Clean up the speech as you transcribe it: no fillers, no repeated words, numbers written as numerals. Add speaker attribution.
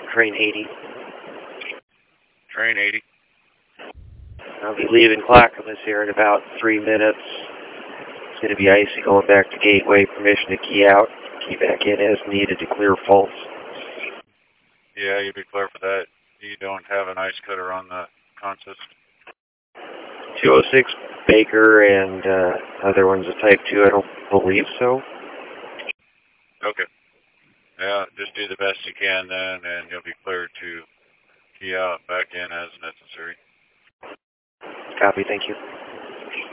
Speaker 1: train 80.
Speaker 2: Train 80.
Speaker 1: I'll be leaving Clackamas here in about 3 minutes. It's going to be icy going back to Gateway. Permission to key out, key back in as needed to clear faults.
Speaker 2: Yeah, you'd be clear for that. You don't have an ice cutter on the consist.
Speaker 1: 206 Baker and other one's a Type 2. I don't believe so.
Speaker 2: Okay. Yeah, just do the best you can then, and you'll be cleared to key out back in as necessary.
Speaker 1: Copy, thank you.